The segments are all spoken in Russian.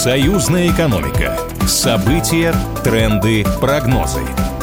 Союзная экономика. События, тренды, прогнозы.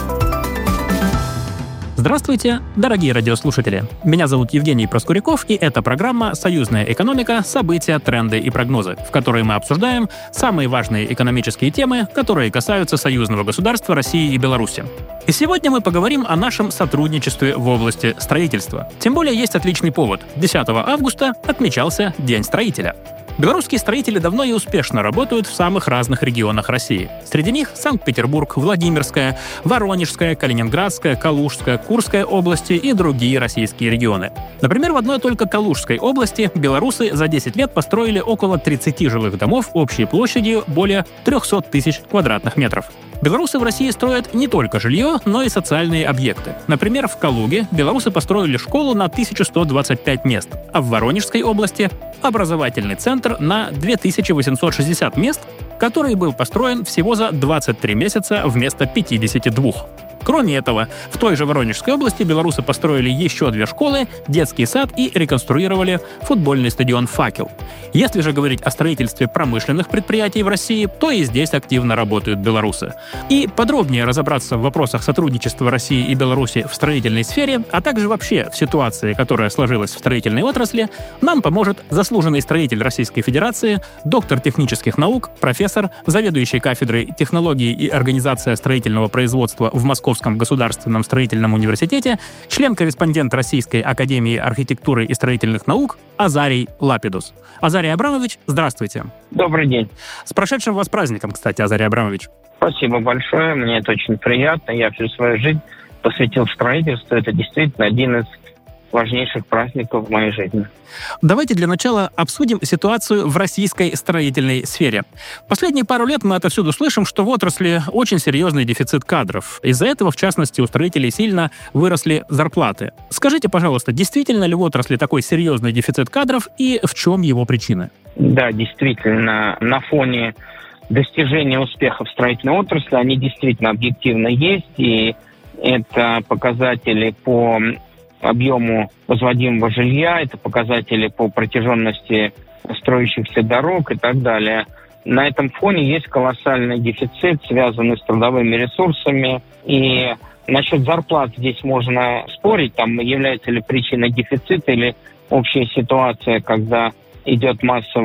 Здравствуйте, дорогие радиослушатели. Меня зовут Евгений Проскуряков, и это программа «Союзная экономика. События, тренды и прогнозы», в которой мы обсуждаем самые важные экономические темы, которые касаются союзного государства России и Беларуси. И сегодня мы поговорим о нашем сотрудничестве в области строительства. Тем более есть отличный повод. 10 августа отмечался День строителя. Белорусские строители давно и успешно работают в самых разных регионах России. Среди них Санкт-Петербург, Владимирская, Воронежская, Калининградская, Калужская, Курская области и другие российские регионы. Например, в одной только Калужской области белорусы за 10 лет построили около 30 жилых домов общей площадью более 300 тысяч квадратных метров. Белорусы в России строят не только жилье, но и социальные объекты. Например, в Калуге белорусы построили школу на 1125 мест, а в Воронежской области – образовательный центр на 2860 мест, который был построен всего за 23 месяца вместо 52. Кроме этого, в той же Воронежской области белорусы построили еще 2 школы, детский сад и реконструировали футбольный стадион «Факел». Если же говорить о строительстве промышленных предприятий в России, то и здесь активно работают белорусы. И подробнее разобраться в вопросах сотрудничества России и Беларуси в строительной сфере, а также вообще в ситуации, которая сложилась в строительной отрасли, нам поможет заслуженный строитель Российской Федерации, доктор технических наук, профессор, заведующий кафедрой технологии и организация строительного производства в Московском государственном строительном университете, член-корреспондент Российской академии архитектуры и строительных наук Азарий Лапидус. Азарий Абрамович, здравствуйте. Добрый день. С прошедшим вас праздником, кстати, Азарий Абрамович. Спасибо большое, мне это очень приятно. Я всю свою жизнь посвятил строительству. Это действительно один из важнейших праздников в моей жизни. Давайте для начала обсудим ситуацию в российской строительной сфере. Последние пару лет мы отовсюду слышим, что в отрасли очень серьезный дефицит кадров. Из-за этого, в частности, у строителей сильно выросли зарплаты. Скажите, пожалуйста, действительно ли в отрасли такой серьезный дефицит кадров и в чем его причины? Да, действительно, на фоне достижения успехов строительной отрасли они действительно объективно есть, и это показатели по объему возводимого жилья, это показатели по протяженности строящихся дорог и так далее. На этом фоне есть колоссальный дефицит, связанный с трудовыми ресурсами. И насчет зарплат здесь можно спорить, там является ли причиной дефицита или общая ситуация, когда идет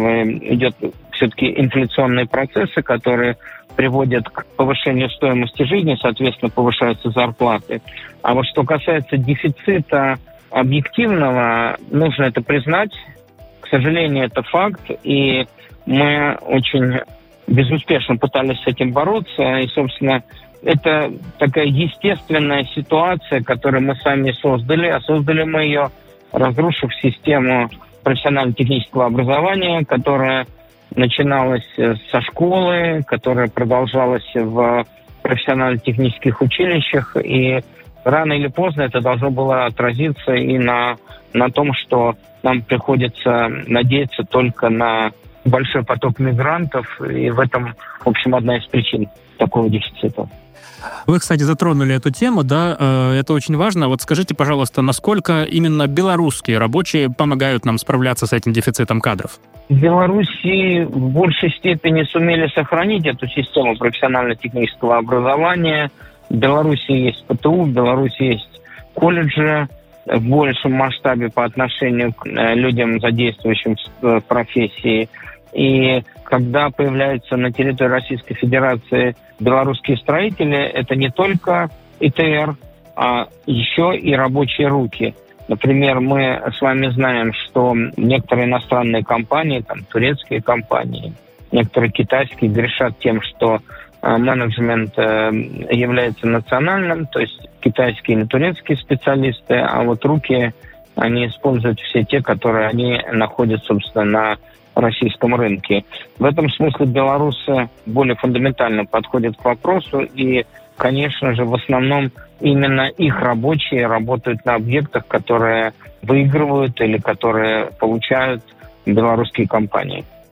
все-таки инфляционные процессы, которые приводят к повышению стоимости жизни, соответственно, повышаются зарплаты. А вот что касается дефицита объективного, нужно это признать. К сожалению, это факт, и мы очень безуспешно пытались с этим бороться. И, собственно, это такая естественная ситуация, которую мы сами создали. А создали мы ее, разрушив систему профессионально-технического образования, которая начиналась со школы, которая продолжалась в профессионально-технических училищах, и рано или поздно это должно было отразиться и на том, что нам приходится надеяться только на большой поток мигрантов, и в этом, в общем, одна из причин такого дефицита. Вы, кстати, затронули эту тему, да, это очень важно. Вот скажите, пожалуйста, насколько именно белорусские рабочие помогают нам справляться с этим дефицитом кадров? В Беларуси в большей степени сумели сохранить эту систему профессионально-технического образования. В Беларуси есть ПТУ, в Беларуси есть колледжи в большем масштабе по отношению к людям, задействующим в профессии. И когда появляются на территории Российской Федерации белорусские строители, это не только ИТР, а еще и рабочие руки. Например, мы с вами знаем, что некоторые иностранные компании, там, турецкие компании, некоторые китайские грешат тем, что менеджмент является национальным, то есть китайские или турецкие специалисты, а вот руки, они используют все те, которые они находят, собственно, на российском рынке. В этом смысле белорусы более фундаментально подходят к вопросу, и, конечно же, в основном именно их рабочие работают на объектах, которые выигрывают или которые получают белорусские компании.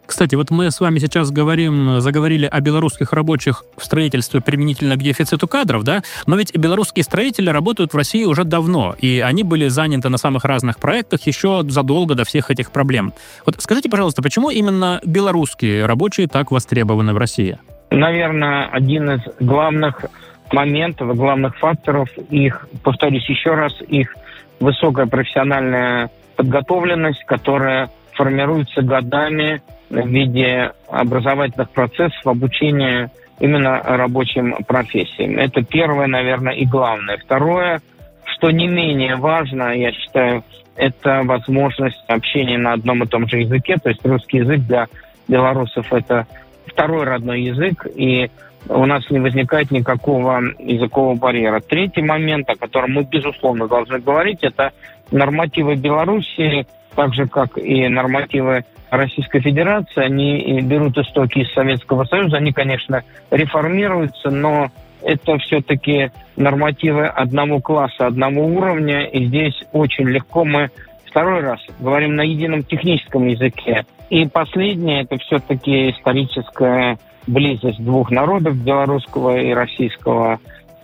Кстати, вот мы с вами сейчас заговорили о белорусских рабочих в строительстве применительно к дефициту кадров, да? Но ведь белорусские строители работают в России уже давно, и они были заняты на самых разных проектах еще задолго до всех этих проблем. Вот скажите, пожалуйста, почему именно белорусские рабочие так востребованы в России? Наверное, один из главных моментов, главных факторов их, повторюсь еще раз, их высокая профессиональная подготовленность, которая формируется годами в виде образовательных процессов, обучения именно рабочим профессиям. Это первое, наверное, и главное. Второе, что не менее важно, я считаю, это возможность общения на одном и том же языке. То есть русский язык для белорусов – это второй родной язык, и у нас не возникает никакого языкового барьера. Третий момент, о котором мы, безусловно, должны говорить, это нормативы Белоруссии, так же, как и нормативы Российской Федерации. Они берут истоки из Советского Союза, они, конечно, реформируются, но это все-таки нормативы одного класса, одного уровня, и здесь очень легко мы второй раз говорим на едином техническом языке. И последнее, это все-таки историческая близость двух народов, белорусского и российского,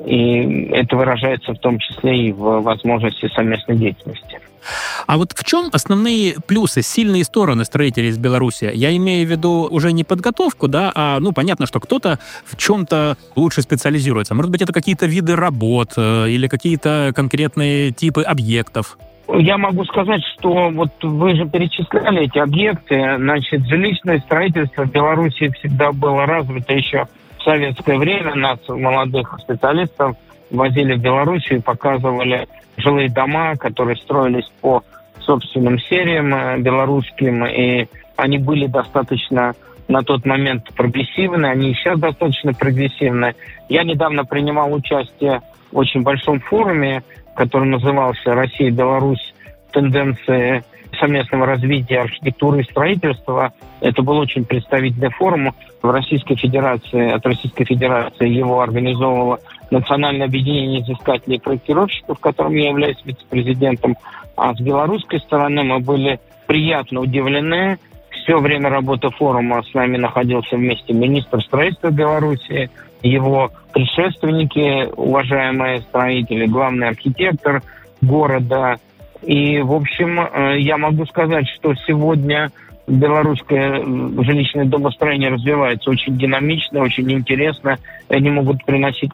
и это выражается в том числе и в возможности совместной деятельности. А вот в чем основные плюсы, сильные стороны строителей из Беларуси? Я имею в виду уже не подготовку, да, а, понятно, что кто-то в чем-то лучше специализируется. Может быть, это какие-то виды работ или какие-то конкретные типы объектов? Я могу сказать, что вот вы же перечисляли эти объекты. Значит, жилищное строительство в Беларуси всегда было развито еще в советское время. Нас, молодых специалистов, возили в Белоруссию и показывали жилые дома, которые строились по собственным сериям белорусским, и они были достаточно на тот момент прогрессивны, они и сейчас достаточно прогрессивны. Я недавно принимал участие в очень большом форуме, который назывался «Россия и Беларусь. Тенденции совместного развития архитектуры и строительства». Это был очень представительный форум в Российской Федерации. От Российской Федерации его организовывало Национальное объединение изыскателей и проектировщиков, в котором я являюсь вице-президентом. А с белорусской стороны мы были приятно удивлены. Все время работы форума с нами находился вместе министр строительства Беларуси, его предшественники, уважаемые строители, главный архитектор города. И, в общем, я могу сказать, что сегодня белорусское жилищное домостроение развивается очень динамично, очень интересно. Они могут привносить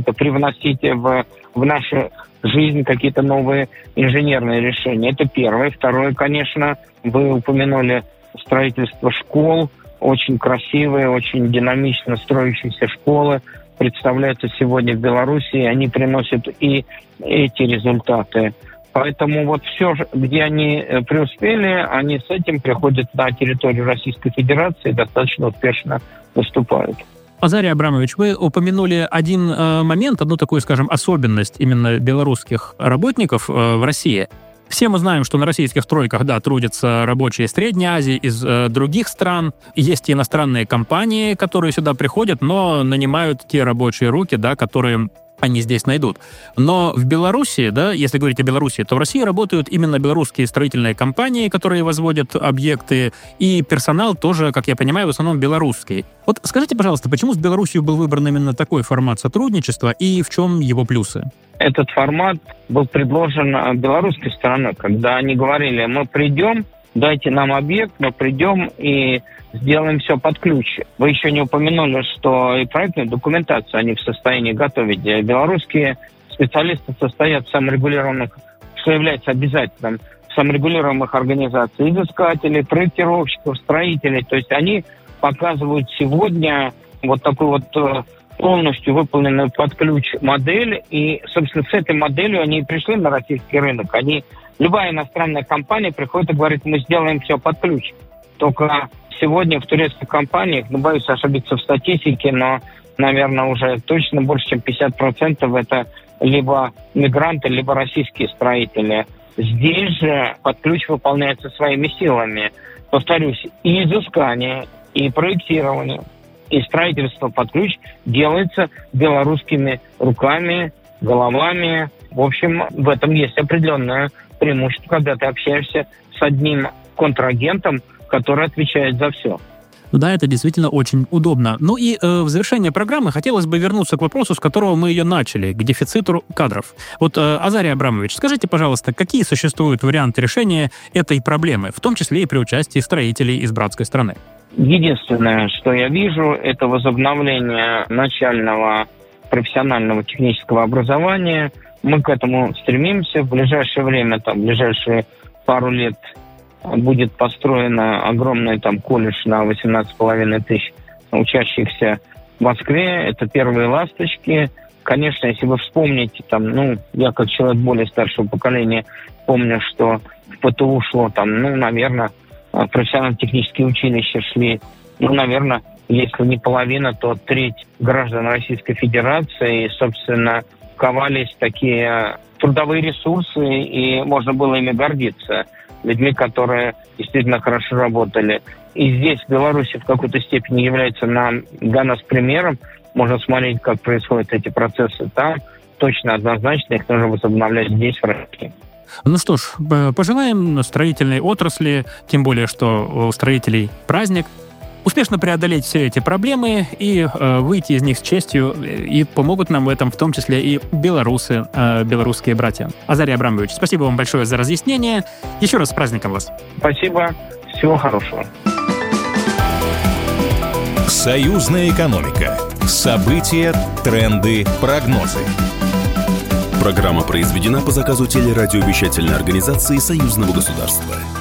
в нашу жизнь какие-то новые инженерные решения. Это первое. Второе, конечно, вы упомянули строительство школ. Очень красивые, очень динамично строящиеся школы представляются сегодня в Беларуси. Они приносят и эти результаты. Поэтому вот все, где они преуспели, они с этим приходят на территорию Российской Федерации и достаточно успешно выступают. Азарий Абрамович, вы упомянули один момент, одну такую, скажем, особенность именно белорусских работников в России. Все мы знаем, что на российских стройках, да, трудятся рабочие из Средней Азии, из других стран. Есть и иностранные компании, которые сюда приходят, но нанимают те рабочие руки, да, которые они здесь найдут. Но в Беларуси, да, если говорить о Беларуси, то в России работают именно белорусские строительные компании, которые возводят объекты, и персонал тоже, как я понимаю, в основном белорусский. Вот скажите, пожалуйста, почему с Беларусью был выбран именно такой формат сотрудничества и в чем его плюсы? Этот формат был предложен белорусской стороной, когда они говорили: мы придем, дайте нам объект, мы придем и сделаем все под ключ. Вы еще не упомянули, что и проектную документацию они в состоянии готовить. Белорусские специалисты состоят в саморегулированных, что является обязательным, в саморегулируемых организациях изыскателей, проектировщиков, строителей. То есть они показывают сегодня вот такую вот полностью выполненную под ключ модель. И, собственно, с этой моделью они и пришли на российский рынок. Любая иностранная компания приходит и говорит: мы сделаем все под ключ. Только сегодня в турецких компаниях, боюсь ошибиться в статистике, но, наверное, уже точно больше, чем 50% это либо мигранты, либо российские строители. Здесь же под ключ выполняется своими силами. Повторюсь, и изыскание, и проектирование, и строительство под ключ делается белорусскими руками, головами. В общем, в этом есть определенное преимущество, когда ты общаешься с одним контрагентом, который отвечает за все. Да, это действительно очень удобно. Ну и в завершение программы хотелось бы вернуться к вопросу, с которого мы ее начали, к дефициту кадров. Вот, Азарий Абрамович, скажите, пожалуйста, какие существуют варианты решения этой проблемы, в том числе и при участии строителей из братской страны? Единственное, что я вижу, это возобновление начального профессионального технического образования. Мы к этому стремимся. В ближайшее время, в ближайшие пару лет будет построен огромный колледж на 18,5 тысяч учащихся в Москве. Это первые ласточки. Конечно, если вы вспомните, я как человек более старшего поколения помню, что в ПТУ шло наверное, профессионально-технические училища шли, наверное, если не половина, то треть граждан Российской Федерации. И, собственно, ковались такие трудовые ресурсы, и можно было ими гордиться. Людьми, которые действительно хорошо работали. И здесь Беларусь в какой-то степени является для нас примером. Можно смотреть, как происходят эти процессы там. Точно, однозначно их нужно возобновлять здесь, в России. Ну что ж, пожелаем строительной отрасли, тем более, что у строителей праздник, успешно преодолеть все эти проблемы и выйти из них с честью, и помогут нам в этом в том числе и белорусы, белорусские братья. Азарий Абрамович, спасибо вам большое за разъяснение. Еще раз с праздником вас. Спасибо. Всего хорошего. Союзная экономика. События, тренды, прогнозы. Программа произведена по заказу телерадиовещательной организации Союзного государства.